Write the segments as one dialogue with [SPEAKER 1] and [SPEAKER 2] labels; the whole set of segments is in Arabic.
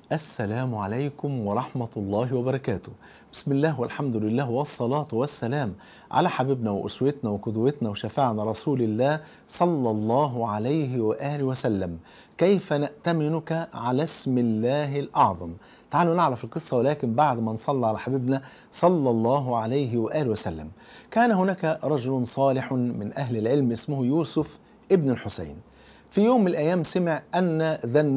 [SPEAKER 1] السلام عليكم ورحمة الله وبركاته. بسم الله والحمد لله والصلاة والسلام على حبيبنا وأسوتنا وقدوتنا وشفاعنا رسول الله صلى الله عليه وآله وسلم. كيف نأتمنك على اسم الله الأعظم؟ تعالوا نعرف القصة، ولكن بعد ما نصلى على حبيبنا صلى الله عليه وآله وسلم. كان هناك رجل صالح من أهل العلم اسمه يوسف ابن الحسين. في يوم من الأيام سمع أن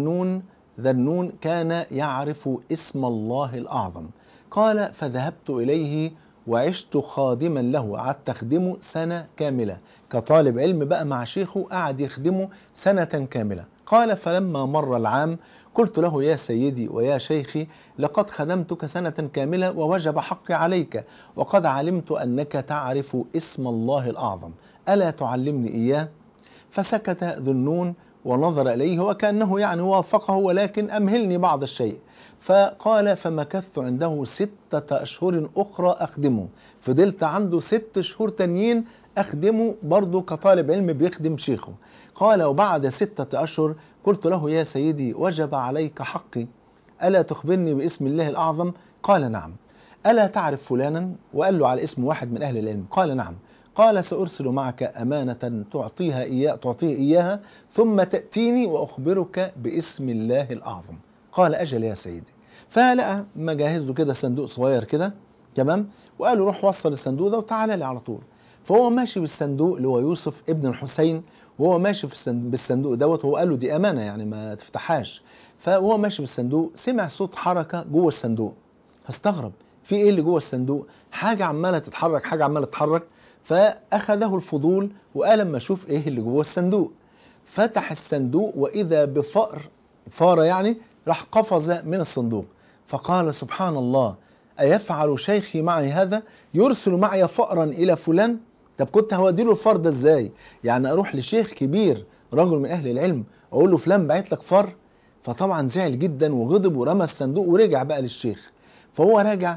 [SPEAKER 1] ذنون كان يعرف اسم الله الأعظم. قال: فذهبت إليه وعشت خادما له، قعدت أخدمه سنة كاملة كطالب علم بقى مع شيخه، قعد يخدمه سنة كاملة. قال: فلما مر العام قلت له: يا سيدي ويا شيخي، لقد خدمتك سنة كاملة ووجب حقي عليك، وقد علمت أنك تعرف اسم الله الأعظم، ألا تعلمني إياه؟ فسكت ذو النون ونظر إليه وكأنه يعني وافقه، ولكن أمهلني بعض الشيء. فقال: فمكثت عنده 6 أشهر أخرى أخدمه. فضلت عنده 6 شهور تانيين أخدمه برضه كطالب علم بيخدم شيخه. قال: وبعد 6 أشهر قلت له: يا سيدي وجب عليك حقي، ألا تخبرني باسم الله الأعظم؟ قال: نعم. ألا تعرف فلانا؟ وقال له على اسم واحد من أهل العلم. قال: نعم. قال: سأرسل معك أمانة تعطيه إياها، ثم تأتيني وأخبرك باسم الله الأعظم. قال: أجل يا سيدي. فلقى مجهز له كده صندوق صغير كده، تمام، وقال له: روح وصل الصندوق ده وتعالى لي على طول. فهو ماشي بالصندوق اللي هو يوسف ابن الحسين، وهو ماشي بالصندوق دوت، وهو قال له: دي أمانة يعني ما تفتحهاش. فهو ماشي بالصندوق سمع صوت حركة جوه الصندوق، فاستغرب في ايه اللي جوه الصندوق، حاجة عمالة تتحرك حاجة عمالة تتحرك. فأخذه الفضول وقال: اما اشوف ايه اللي جوه الصندوق. فتح الصندوق وإذا فارة يعني، راح قفز من الصندوق. فقال: سبحان الله، أيفعل شيخي معي هذا؟ يرسل معي فأرا إلى فلان؟ طب كنت هوديله الفار ده ازاي؟ يعني أروح لشيخ كبير رجل من أهل العلم أقول له فلان بعت لك فار؟ فطبعا زعل جدا وغضب ورمى الصندوق ورجع بقى للشيخ. فهو راجع،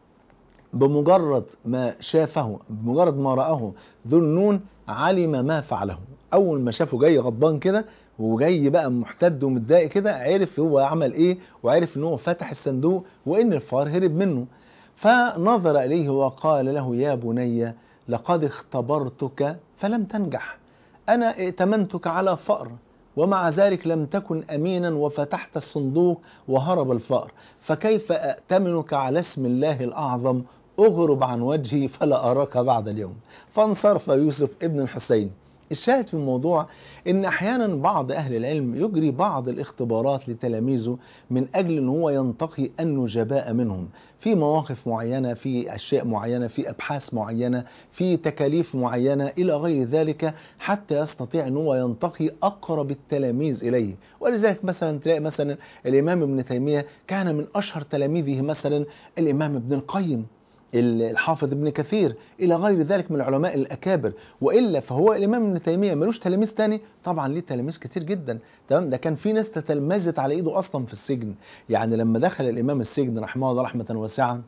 [SPEAKER 1] بمجرد ما شافه، بمجرد ما رآه ذو النون علم ما فعله. أول ما شافه جاي غضبان كده وجاي بقى محتد ومتضايق كده، عرف هو عمل إيه، وعرف إن هو فتح الصندوق وإن الفار هرب منه. فنظر إليه وقال له: يا بني، لقد اختبرتك فلم تنجح، أنا ائتمنتك على فأر ومع ذلك لم تكن أمينا وفتحت الصندوق وهرب الفأر، فكيف أأتمنك على اسم الله الأعظم؟ أغرب عن وجهي فلا أراك بعد اليوم. فانصرف يوسف ابن الحسين. الشاهد في الموضوع ان احيانا بعض اهل العلم يجري بعض الاختبارات لتلاميذه من اجل ان هو ينتقي النجباء منهم في مواقف معينة، في اشياء معينة، في ابحاث معينة، في تكاليف معينة الى غير ذلك، حتى يستطيع ان هو ينتقي اقرب التلاميذ اليه. ولذلك مثلا تلاقي مثلا الامام ابن تيمية كان من اشهر تلاميذه مثلا الامام ابن القيم، الحافظ ابن كثير، إلى غير ذلك من العلماء الأكابر. وإلا فهو الإمام ابن تيمية ملوش تلاميذ تاني؟ طبعا ليه تلاميذ كتير جدا، تمام. ده كان في ناس تتلمذت على إيده أصلا في السجن. يعني لما دخل الإمام السجن رحمه الله رحمة واسعة،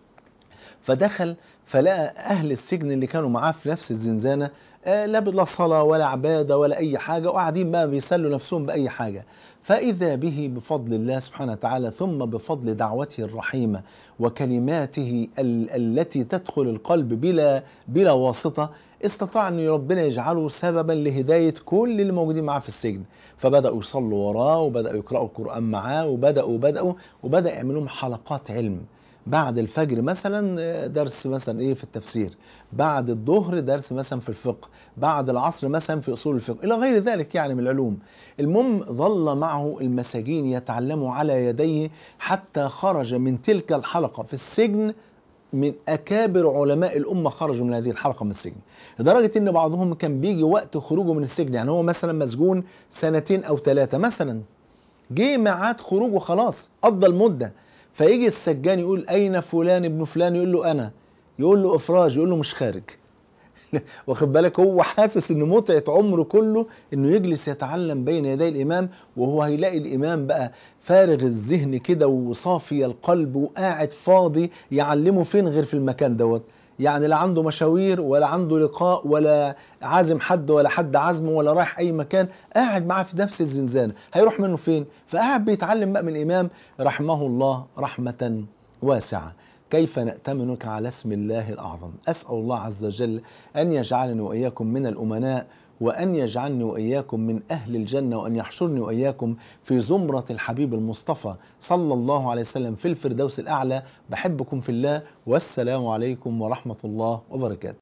[SPEAKER 1] فدخل فلقى أهل السجن اللي كانوا معاه في نفس الزنزانة لا صلاة ولا عبادة ولا أي حاجة، وقاعدين بقى بيسلوا نفسهم بأي حاجة. فإذا به بفضل الله سبحانه وتعالى، ثم بفضل دعوته الرحيمة وكلماته التي تدخل القلب بلا واسطة، استطاع أن ربنا يجعله سببا لهداية كل اللي موجودين معاه في السجن. فبدأوا يصلوا وراه، وبدأوا يقرأوا القرآن معاه، وبدأ يعملوا حلقات علم. بعد الفجر مثلا درس مثلا ايه في التفسير، بعد الظهر درس مثلا في الفقه، بعد العصر مثلا في اصول الفقه، الى غير ذلك يعني من العلوم. المهم ظل معه المساجين يتعلموا على يديه حتى خرج من تلك الحلقة في السجن من أكابر علماء الأمة، خرجوا من هذه الحلقة من السجن، لدرجة إن بعضهم كان بيجي وقت خروجه من السجن، يعني هو مثلا مسجون 2 أو 3 مثلا، جه ميعاد خروجه خلاص قضى المدة، فيجي السجان يقول: أين فلان ابن فلان؟ يقول له: أنا. يقول له: إفراج. يقول له: مش خارج. واخد بالك، هو حاسس إن متعة عمره كله إنه يجلس يتعلم بين يدي الإمام، وهو هيلاقي الإمام بقى فارغ الذهن كده وصافي القلب وقاعد فاضي، يعلمه فين غير في المكان دوت؟ يعني لا عنده مشاوير ولا عنده لقاء ولا عازم حد ولا حد عازمه ولا رايح أي مكان، قاعد معاه في نفس الزنزانة، هيروح منه فين؟ فقاعد بيتعلم بقى من الإمام رحمه الله رحمة واسعة. كيف نأتمنك على اسم الله الأعظم؟ أسأل الله عز وجل أن يجعلني وإياكم من الأمناء، وأن يجعلني وإياكم من أهل الجنة، وأن يحشرني وإياكم في زمرة الحبيب المصطفى صلى الله عليه وسلم في الفردوس الأعلى. بحبكم في الله، والسلام عليكم ورحمة الله وبركاته.